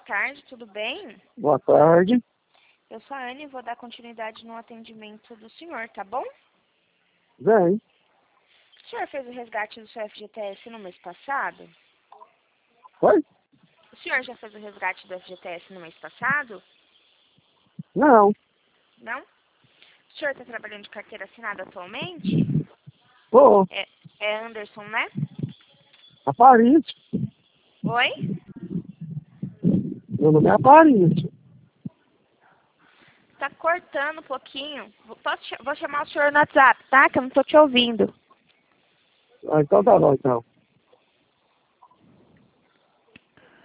tarde, tudo bem? Boa tarde. Eu sou a Anne e vou dar continuidade no atendimento do senhor, tá bom? Vem. O senhor fez o resgate do seu FGTS no mês passado? Oi? O senhor já fez o resgate do FGTS no mês passado? Não. Não? O senhor está trabalhando de carteira assinada atualmente? Ô, É Anderson, né? Aparício. Oi? Meu nome é Aparício. Tá cortando um pouquinho. Vou chamar o senhor no WhatsApp, tá? Que eu não tô te ouvindo. Ah, então tá bom, então.